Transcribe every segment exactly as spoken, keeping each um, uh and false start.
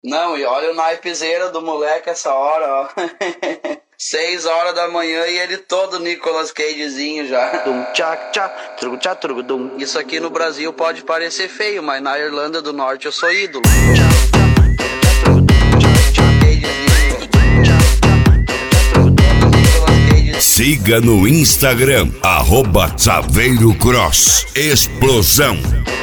Não, e olha o naipezeira do moleque essa hora, ó. Seis horas da manhã e ele todo Nicolas Cagezinho já. Isso aqui no Brasil pode parecer feio, mas na Irlanda do Norte eu sou ídolo. Siga no Instagram, arroba Saveiro Cross. Explosão.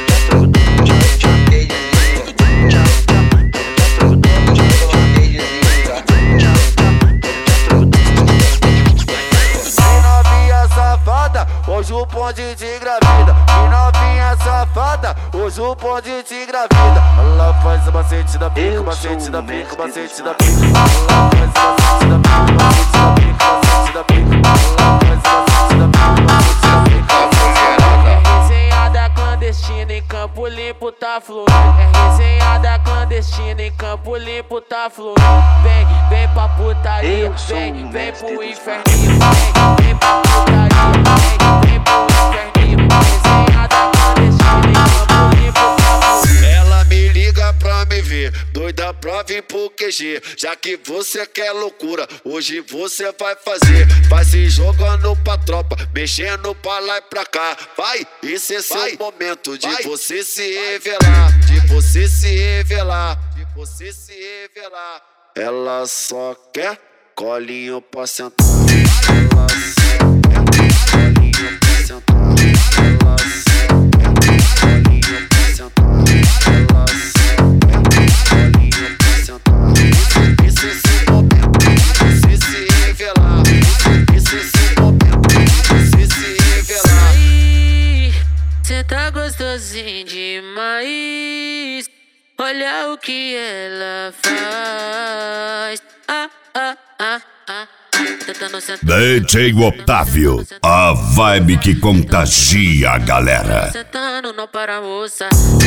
Hoje o bonde te engravida, e novinha safada, hoje o bonde te engravida. Ela faz o macete da pica, macete da pica, macete da pica. Ela faz o macete da pica, macete da pica, macete da pica. Ela faz o macete da pica, macete da pica. É resenhada clandestina em Campo Limpo tá fluindo. É resenhada clandestina em Campo Limpo tá fluindo. Vem, vem pra putaria, vem, vem pro inferninho. Vem, vem pra putaria, vem. Ela me liga pra me ver, doida pra vir pro Q G. Já que você quer loucura, hoje você vai fazer. Vai se jogando pra tropa, mexendo pra lá e pra cá. Vai, esse é seu momento de vai. Você se revelar, de você se revelar, de você se revelar. Ela só quer colinho pra sentar. Ela só quer colinho pra sentar. Ela só quer colinho pra sentar. Ela só quer colinho pra sentar. Esse é seu momento de você se revelar. Esse é seu momento de você se revelar. Ai, cê tá gostosinho demais. Olha o que ela faz. Ah, ah, ah, ah. D J Otávio, a vibe que contagia a galera. Sentando não para moça.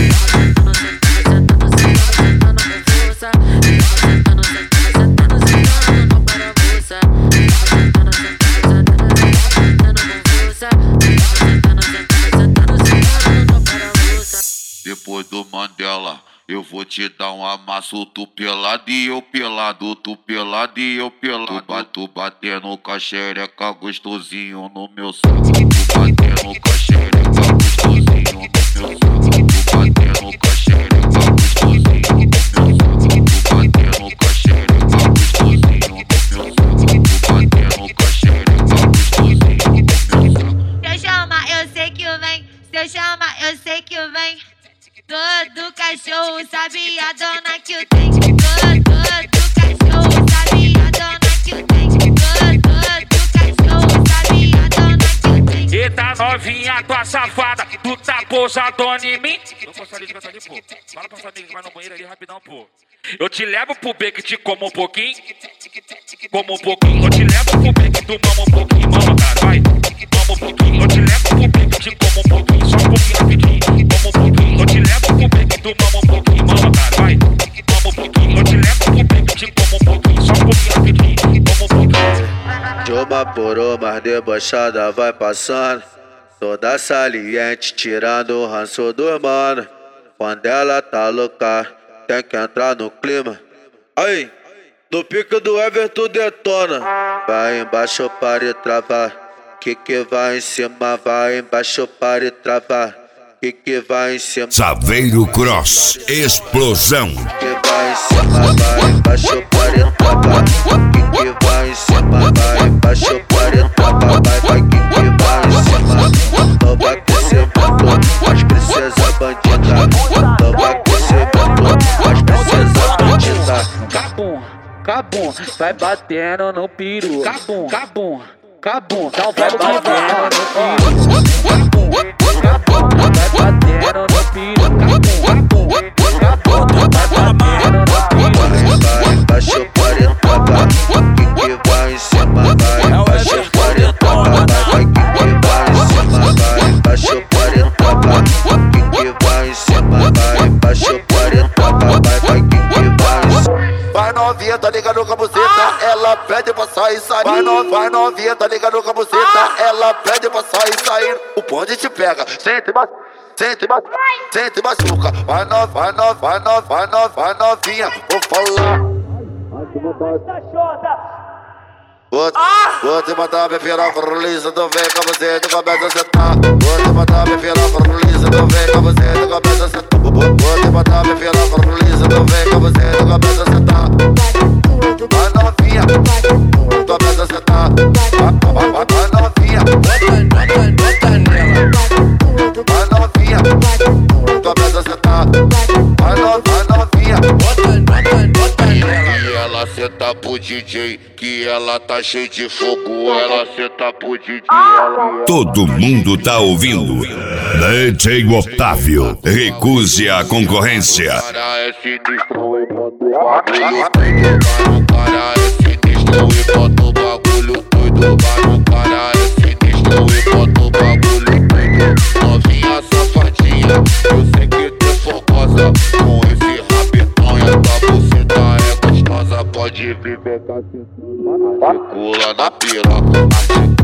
Depois do Mandela, eu vou te dar um amasso, tu pelado e eu pelado, tu pelado e eu pelado. Tu batendo com a xereca gostosinho no meu saco. Tu batendo com a xereca gostosinho no meu saco. Tu batendo com a xereca gostosinho no meu saco. Tu batendo com a xereca gostosinho no meu saco. Tu batendo com a xereca gostosinho no meu saco. Se eu chamar, eu sei que vem. Se eu chamar, eu sei que vem. Todo cachorro sabe a dona que eu tenho. Todo, todo cachorro sabe a dona que eu tenho. Todo, todo cachorro sabe a dona que eu tenho. Eita novinha, tua safada, tu tá pousadona em mim. Não posso ali, ali, pô. Fala pra família que vai no banheiro ali rapidão, pô. Eu te levo pro B que te como um pouquinho. Como um pouquinho. Eu te levo pro B que tu mama um pouquinho. Mama, cara, vai. Mama um pouquinho. Eu te levo pro B que te como um pouquinho. Só um pouquinho rapidinho. Mama um pouquinho. Eu te levo pro B que tu mama um pouquinho. Mama, cara, vai. Mama um pouquinho. Eu te levo pro B que te como um pouquinho. Só um pouquinho rapidinho. Mama um pouquinho. De uma por uma debochada vai passando. Toda saliente tirando o ranço do mano. Quando ela tá louca, tem que entrar no clima. Aí, no pique do Everton detona. Vai embaixo para travar. Que que vai em cima, vai embaixo para travar. Que que vai em cima. Saveiro Cross, explosão. Que vai em cima, vai embaixo para travar. Que que vai em cima, vai embaixo para travar. Vai, vai, que que vai em cima. Não vai crescimento, as princesas bandidas. Não vai crescimento, as princesas bandidas. Cabum, cabum, vai batendo no peru. Cabum, cabum, cabum, então vai batendo no peru. Cabum, cabum, vai batendo no peru. Cabum, cabum, cabum, vai batendo no peru. Vai embaixo para travar. Que que vai em cima, vai embaixo para travar. Vai, que que vai em cima, vai embaixo para travar. Que que vai em cima, vai embaixo para travar. Vai, vai, que que vai em cima. Vai novinha, tá ligado com a buceta. Ela ela pede pra sair, sair. Vai, no, vai novinha, tá ligado com a buceta. Ela pede pra sair, sair. O bonde te pega, sente mais. Sente, mas, sente machuca. Vai no, vai no, vai no, vai no, vai novinha. Vou falar. Vou, vou te matar, minha piroca lisa. Tu vem com você, tu começa a sentar. Vou te matar, minha piroca lisa. Tu vem com você, tu começa a sentar. Vou te matar, minha piroca lisa. Tu vem com você, tu começa a sentar. Vai novinha, tu começa a sentar. Vai, vai, vai novinha. Vai novinha, começa a sentar. Vai novinha, e ela senta pro D J, que ela tá cheia de fogo. Ela senta pro D J, ela... Todo mundo tá ouvindo. D J Otávio, recuse a concorrência. O cara é sinistro e bota o bagulho doido. O cara é sinistro e bota o bagulho doido. O cara é sinistro e bota o bagulho doido. Novinha safadinha, eu sei que tu é fogosa. Com esse rabetão e a tua buceta é gostosa. Pode vir pegar cintura, articula na piroca.